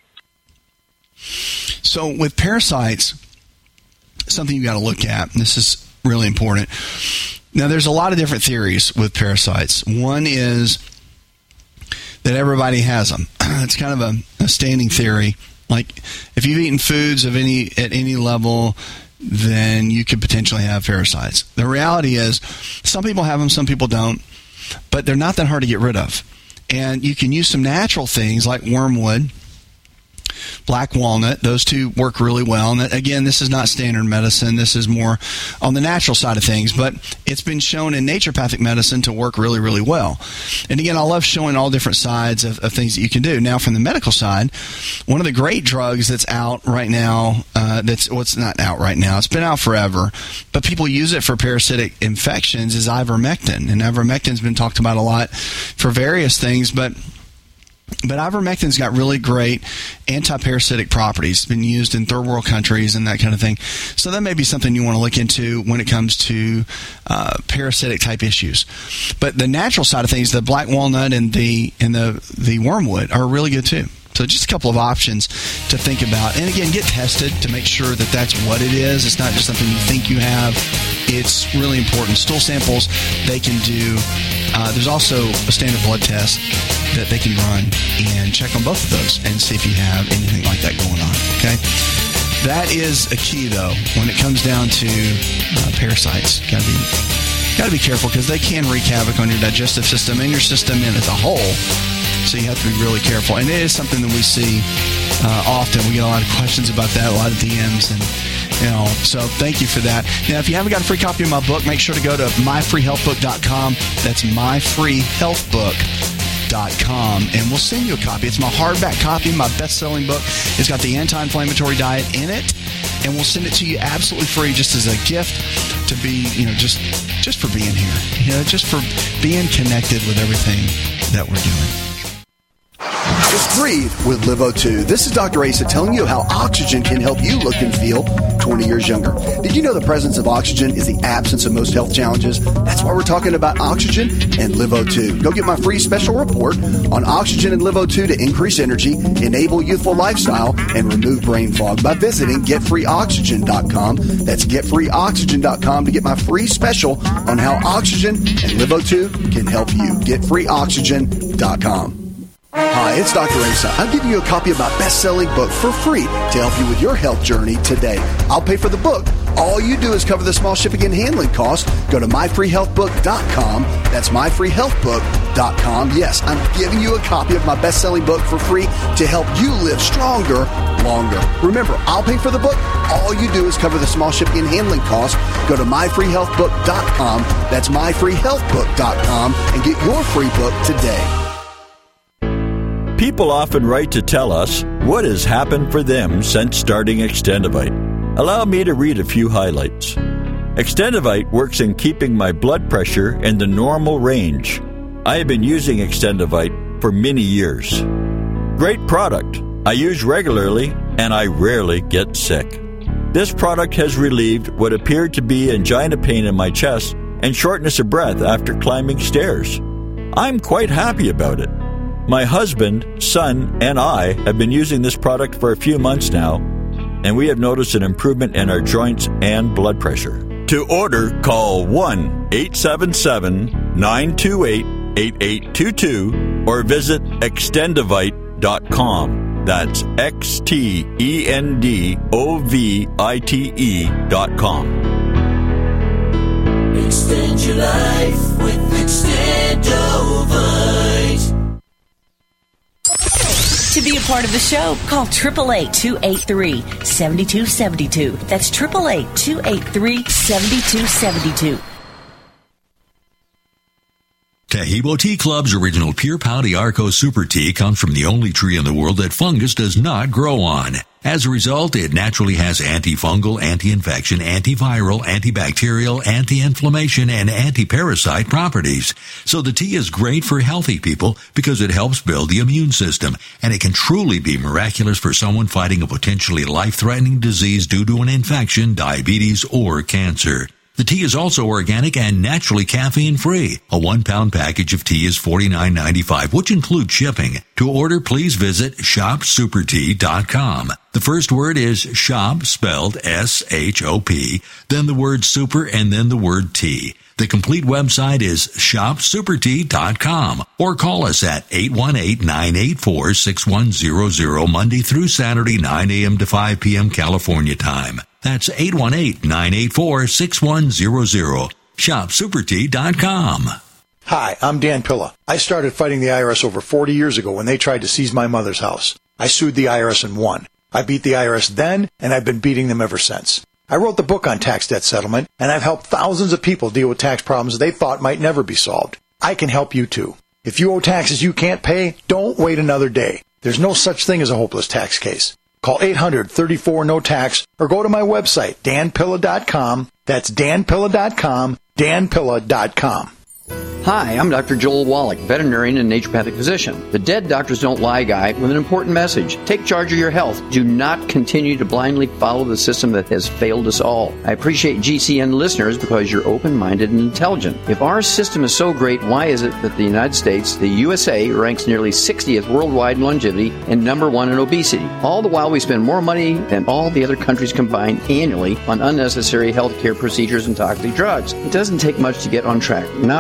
So with parasites, something you got to look at, and this is really important. Now, there's a lot of different theories with parasites. One is that everybody has them. It's kind of a standing theory. Like, if you've eaten foods at any level, then you could potentially have parasites. The reality is, some people have them, some people don't, but they're not that hard to get rid of. And you can use some natural things like wormwood, black walnut. Those two work really well. And again, this is not standard medicine. This is more on the natural side of things, but it's been shown in naturopathic medicine to work really, really well. And again, I love showing all different sides of things that you can do. Now, from the medical side, one of the great drugs that's out right now, it's not out right now, it's been out forever, but people use it for parasitic infections, is ivermectin. And ivermectin's been talked about a lot for various things, but ivermectin's got really great anti-parasitic properties. It's been used in third world countries and that kind of thing. So that may be something you want to look into when it comes to parasitic type issues. But the natural side of things, the black walnut and the wormwood are really good too. So just a couple of options to think about. And again, get tested to make sure that that's what it is. It's not just something you think you have. It's really important. Stool samples, they can do. There's also a standard blood test that they can run and check on both of those and see if you have anything like that going on. Okay? That is a key, though, when it comes down to parasites. Got to be careful because they can wreak havoc on your digestive system and your system as a whole. So you have to be really careful. And it is something that we see often. We get a lot of questions about that, a lot of DMs, and so thank you for that. Now, if you haven't got a free copy of my book, make sure to go to myfreehealthbook.com. That's myfreehealthbook.com, and we'll send you a copy. It's my hardback copy, my best-selling book. It's got the anti-inflammatory diet in it, and we'll send it to you absolutely free, just as a gift to be, just for being here, just for being connected with everything that we're doing. Just breathe with LiveO2. This is Dr. Asa telling you how oxygen can help you look and feel 20 years younger. Did you know the presence of oxygen is the absence of most health challenges? That's why we're talking about oxygen and LiveO2. Go get my free special report on oxygen and LiveO2 to increase energy, enable youthful lifestyle, and remove brain fog by visiting GetFreeOxygen.com. That's GetFreeOxygen.com to get my free special on how oxygen and LiveO2 can help you. GetFreeOxygen.com. Hi, it's Dr. Asa. I'm giving you a copy of my best-selling book for free to help you with your health journey today. I'll pay for the book. All you do is cover the small shipping and handling costs. Go to myfreehealthbook.com. That's myfreehealthbook.com. Yes, I'm giving you a copy of my best-selling book for free to help you live stronger, longer. Remember, I'll pay for the book. All you do is cover the small shipping and handling costs. Go to myfreehealthbook.com. That's myfreehealthbook.com and get your free book today. People often write to tell us what has happened for them since starting Extendivite. Allow me to read a few highlights. Extendivite works in keeping my blood pressure in the normal range. I have been using Extendivite for many years. Great product. I use regularly and I rarely get sick. This product has relieved what appeared to be angina pain in my chest and shortness of breath after climbing stairs. I'm quite happy about it. My husband, son, and I have been using this product for a few months now, and we have noticed an improvement in our joints and blood pressure. To order, call 1-877-928-8822 or visit Extendivite.com. That's XTENDOVITE.com. Extend your life with Extendovite. To be a part of the show, call 888-283-7272. That's 888-283-7272. Taheebo Tea Club's original Pure Pau d'Arco Super Tea comes from the only tree in the world that fungus does not grow on. As a result, it naturally has antifungal, anti-infection, antiviral, antibacterial, anti-inflammation, and anti-parasite properties. So the tea is great for healthy people because it helps build the immune system, and it can truly be miraculous for someone fighting a potentially life-threatening disease due to an infection, diabetes, or cancer. The tea is also organic and naturally caffeine-free. A 1-pound package of tea is $49.95, which includes shipping. To order, please visit shopsupertea.com. The first word is shop, spelled S-H-O-P, then the word super, and then the word tea. The complete website is shopsupertea.com, or call us at 818-984-6100 Monday through Saturday, 9 a.m. to 5 p.m. California time. That's 818-984-6100. ShopSuperTea.com. Hi, I'm Dan Pilla. I started fighting the IRS over 40 years ago when they tried to seize my mother's house. I sued the IRS and won. I beat the IRS then, and I've been beating them ever since. I wrote the book on tax debt settlement, and I've helped thousands of people deal with tax problems they thought might never be solved. I can help you too. If you owe taxes you can't pay, don't wait another day. There's no such thing as a hopeless tax case. Call 800-34-NO-TAX or go to my website, danpilla.com. That's danpilla.com, danpilla.com. Hi, I'm Dr. Joel Wallach, veterinarian and naturopathic physician. The Dead Doctors Don't Lie guy with an important message. Take charge of your health. Do not continue to blindly follow the system that has failed us all. I appreciate GCN listeners because you're open-minded and intelligent. If our system is so great, why is it that the United States, the USA, ranks nearly 60th worldwide in longevity and number 1 in obesity? All the while we spend more money than all the other countries combined annually on unnecessary health care procedures and toxic drugs. It doesn't take much to get on track, not with the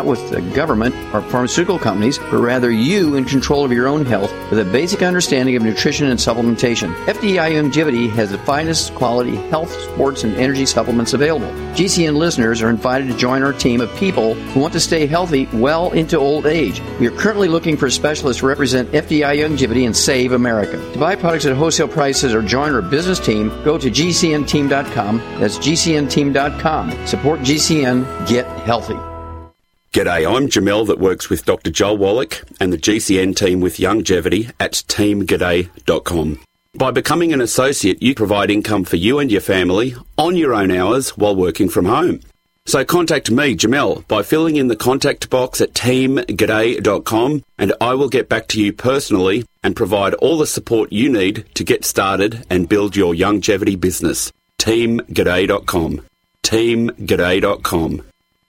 government or pharmaceutical companies, but rather you in control of your own health with a basic understanding of nutrition and supplementation. FDI Longevity has the finest quality health, sports, and energy supplements available. GCN listeners are invited to join our team of people who want to stay healthy well into old age. We are currently looking for specialists to represent FDI Longevity and save America. To buy products at wholesale prices or join our business team, go to GCNteam.com. That's GCNteam.com. Support GCN. Get healthy. G'day, I'm Jamel that works with Dr. Joel Wallach and the GCN team with Longevity at teamg'day.com. By becoming an associate, you provide income for you and your family on your own hours while working from home. So contact me, Jamel, by filling in the contact box at teamg'day.com, and I will get back to you personally and provide all the support you need to get started and build your longevity business. teamg'day.com. teamg'day.com.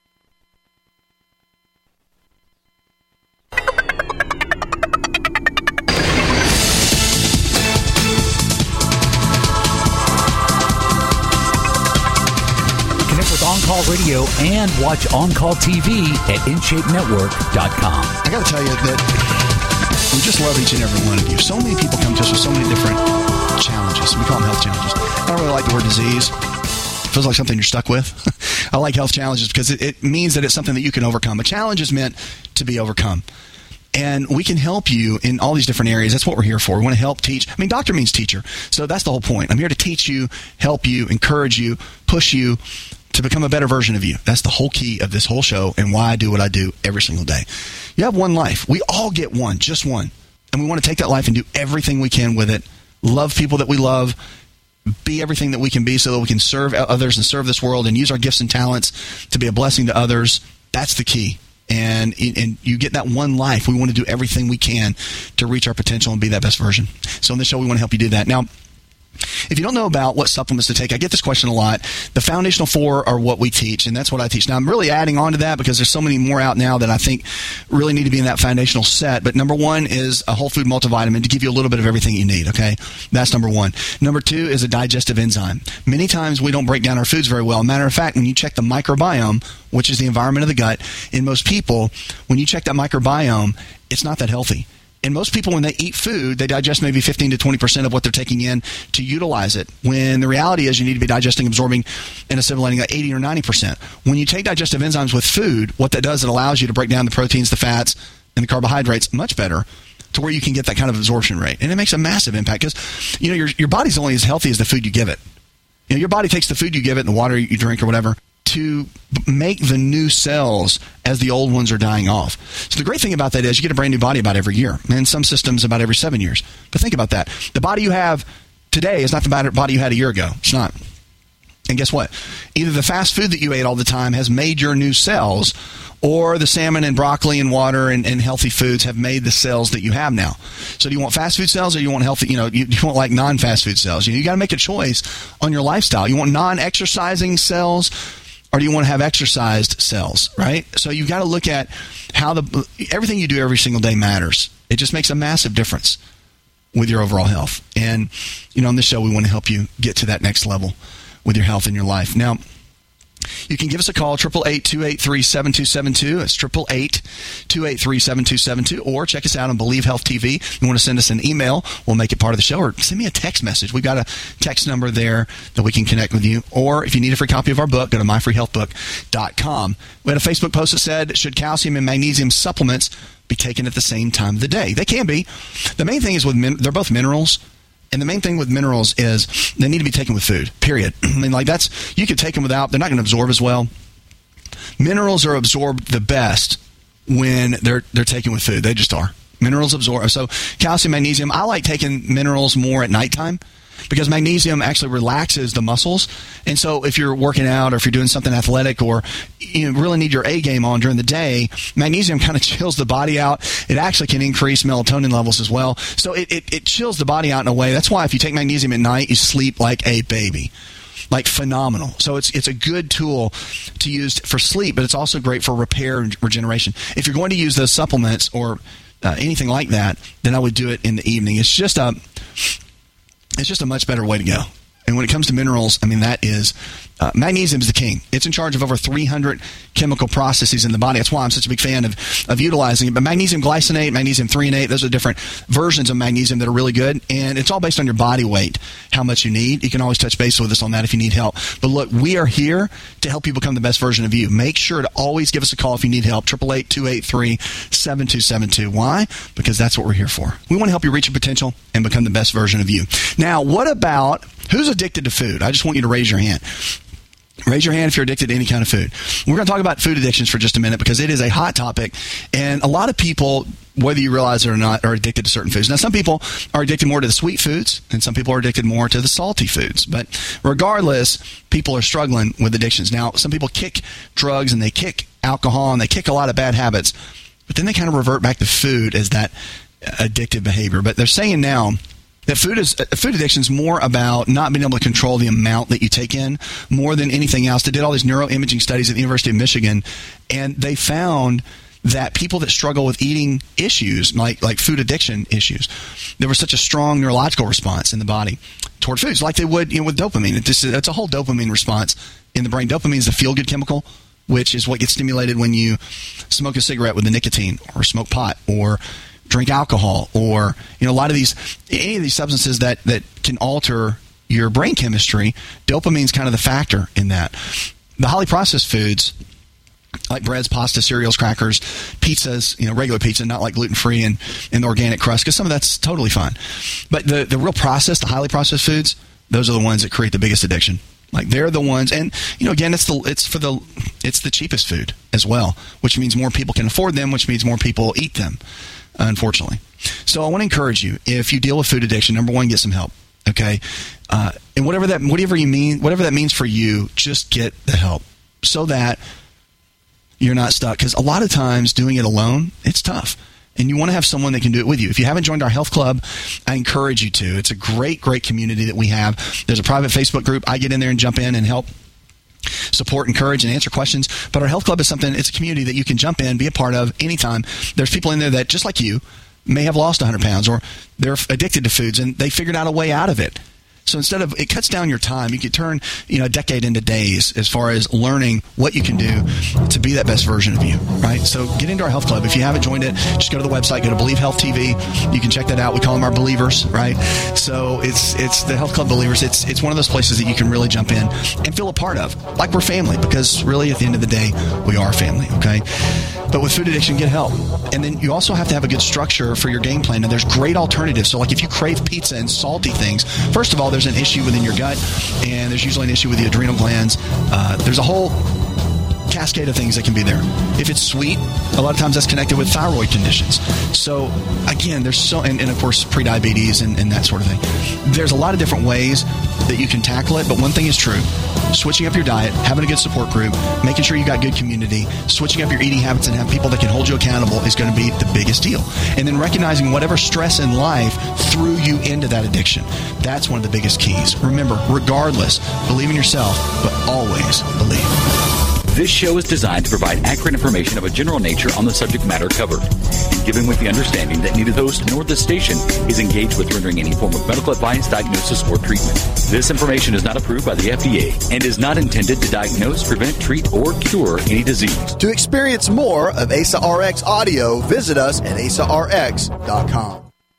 On Call Radio and watch On Call TV at InShapeNetwork.com. I got to tell you that we just love each and every one of you. So many people come to us with so many different challenges. We call them health challenges. I don't really like the word disease. It feels like something you're stuck with. I like health challenges because it means that it's something that you can overcome. A challenge is meant to be overcome. And we can help you in all these different areas. That's what we're here for. We want to help teach. I mean, doctor means teacher. So that's the whole point. I'm here to teach you, help you, encourage you, push you to become a better version of you. That's the whole key of this whole show and why I do what I do every single day. You have one life. We all get one, just one. And we want to take that life and do everything we can with it. Love people that we love. Be everything that we can be so that we can serve others and serve this world and use our gifts and talents to be a blessing to others. That's the key. And you get that one life. We want to do everything we can to reach our potential and be that best version. So on this show, we want to help you do that. Now, if you don't know about what supplements to take, I get this question a lot. The foundational four are what we teach, and that's what I teach. Now, I'm really adding on to that because there's so many more out now that I think really need to be in that foundational set. But number one is a whole food multivitamin to give you a little bit of everything you need, okay? That's number one. Number two is a digestive enzyme. Many times we don't break down our foods very well. Matter of fact, when you check the microbiome, which is the environment of the gut, in most people, when you check that microbiome, it's not that healthy. And most people, when they eat food, they digest maybe 15 to 20% of what they're taking in to utilize it. When the reality is you need to be digesting, absorbing, and assimilating like 80 or 90%. When you take digestive enzymes with food, what that does, it allows you to break down the proteins, the fats, and the carbohydrates much better to where you can get that kind of absorption rate. And it makes a massive impact because, you know, your body's only as healthy as the food you give it. You know, your body takes the food you give it and the water you drink or whatever to make the new cells as the old ones are dying off. So the great thing about that is you get a brand new body about every year, and some systems about every 7 years. But think about that. The body you have today is not the body you had a year ago. It's not. And guess what? Either the fast food that you ate all the time has made your new cells, or the salmon and broccoli and water and healthy foods have made the cells that you have now. So do you want fast food cells or you want healthy, you want like non-fast food cells? You got to make a choice on your lifestyle. You want non-exercising cells, or do you want to have exercised cells, right? So you've got to look at how everything you do every single day matters. It just makes a massive difference with your overall health. And, on this show, we want to help you get to that next level with your health and your life. Now, you can give us a call, 888-283-7272. It's 888-283-7272. Or check us out on Believe Health TV. If you want to send us an email, we'll make it part of the show. Or send me a text message. We've got a text number there that we can connect with you. Or if you need a free copy of our book, go to myfreehealthbook.com. We had a Facebook post that said, should calcium and magnesium supplements be taken at the same time of the day? They can be. The main thing is they're both minerals. And the main thing with minerals is they need to be taken with food, period. I mean, you could take them without, they're not going to absorb as well. Minerals are absorbed the best when they're taken with food. They just are. Minerals absorb. So calcium, magnesium, I like taking minerals more at nighttime because magnesium actually relaxes the muscles. And so if you're working out or if you're doing something athletic or you really need your A game on during the day, magnesium kind of chills the body out. It actually can increase melatonin levels as well. So it chills the body out in a way. That's why if you take magnesium at night, you sleep like a baby. Like phenomenal. So it's a good tool to use for sleep, but it's also great for repair and regeneration. If you're going to use those supplements or anything like that, then I would do it in the evening. It's just a much better way to go. And when it comes to minerals, I mean, that is magnesium is the king. It's in charge of over 300 chemical processes in the body. That's why I'm such a big fan of utilizing it. But magnesium glycinate, magnesium threonate, those are different versions of magnesium that are really good. And it's all based on your body weight, how much you need. You can always touch base with us on that if you need help. But look, we are here to help you become the best version of you. Make sure to always give us a call if you need help. 888-283-7272. Why? Because that's what we're here for. We want to help you reach your potential and become the best version of you. Now, what about who's addicted to food? I just want you to raise your hand. Raise your hand if you're addicted to any kind of food. We're going to talk about food addictions for just a minute because it is a hot topic. And a lot of people, whether you realize it or not, are addicted to certain foods. Now, some people are addicted more to the sweet foods, and some people are addicted more to the salty foods. But regardless, people are struggling with addictions. Now, some people kick drugs and they kick alcohol and they kick a lot of bad habits. But then they kind of revert back to food as that addictive behavior. But they're saying now that food addiction is more about not being able to control the amount that you take in more than anything else. They did all these neuroimaging studies at the University of Michigan, and they found that people that struggle with eating issues, like food addiction issues, there was such a strong neurological response in the body toward foods, like they would with dopamine. It's a whole dopamine response in the brain. Dopamine is the feel-good chemical, which is what gets stimulated when you smoke a cigarette with the nicotine or smoke pot or drink alcohol, or a lot of any of these substances that can alter your brain chemistry. Dopamine's kind of the factor in that. The highly processed foods like breads, pasta, cereals, crackers, pizzas, regular pizza, not like gluten-free and the organic crust, because some of that's totally fine. But the real processed, the highly processed foods, those are the ones that create the biggest addiction. Like they're the ones, and again, it's the cheapest food as well, which means more people can afford them, which means more people eat them, unfortunately. So I want to encourage you, if you deal with food addiction, number one, get some help. Okay, and whatever that means for you, just get the help so that you're not stuck. Because a lot of times doing it alone, it's tough. And you want to have someone that can do it with you. If you haven't joined our health club, I encourage you to. It's a great, great community that we have. There's a private Facebook group. I get in there and jump in and help support, encourage, and answer questions. But our health club is it's a community that you can jump in, be a part of anytime. There's people in there that, just like you, may have lost 100 pounds or they're addicted to foods and they figured out a way out of it. So it cuts down your time. You can turn, a decade into days as far as learning what you can do to be that best version of you, right? So get into our health club. If you haven't joined it, just go to the website, go to Believe Health TV. You can check that out. We call them our believers, right? So it's the Health Club Believers. It's one of those places that you can really jump in and feel a part of, like we're family, because really at the end of the day, we are family, okay? But with food addiction, get help. And then you also have to have a good structure for your game plan. And there's great alternatives. So like if you crave pizza and salty things, first of all, there's an issue within your gut, and there's usually an issue with the adrenal glands. There's a whole cascade of things that can be there. If it's sweet, a lot of times that's connected with thyroid conditions. So again, there's and of course prediabetes and that sort of thing. There's a lot of different ways that you can tackle it, but one thing is true. Switching up your diet, having a good support group, making sure you got good community, switching up your eating habits and have people that can hold you accountable is going to be the biggest deal. And then recognizing whatever stress in life threw you into that addiction. That's one of the biggest keys. Remember, regardless, believe in yourself, but always believe. This show is designed to provide accurate information of a general nature on the subject matter covered, and given with the understanding that neither the host nor the station is engaged with rendering any form of medical advice, diagnosis, or treatment. This information is not approved by the FDA and is not intended to diagnose, prevent, treat, or cure any disease. To experience more of ASA RX audio, visit us at asarx.com.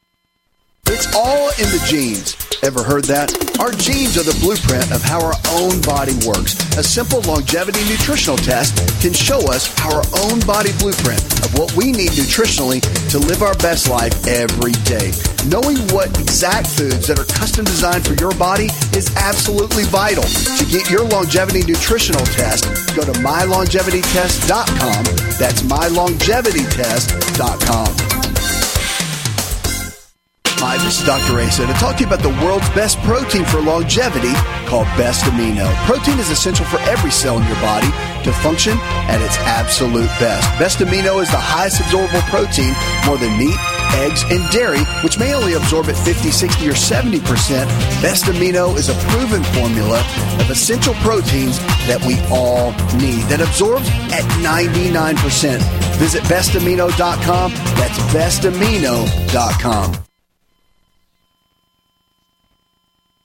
It's all in the genes. Ever heard that? Our genes are the blueprint of how our own body works. A simple longevity nutritional test can show us our own body blueprint of what we need nutritionally to live our best life every day. Knowing what exact foods that are custom designed for your body is absolutely vital. To get your longevity nutritional test, go to mylongevitytest.com. That's mylongevitytest.com. Hi, this is Dr. Asa to talk to you about the world's best protein for longevity called Best Amino. Protein is essential for every cell in your body to function at its absolute best. Best Amino is the highest absorbable protein, more than meat, eggs, and dairy, which may only absorb at 50, 60, or 70%. Best Amino is a proven formula of essential proteins that we all need that absorbs at 99%. Visit bestamino.com. That's bestamino.com.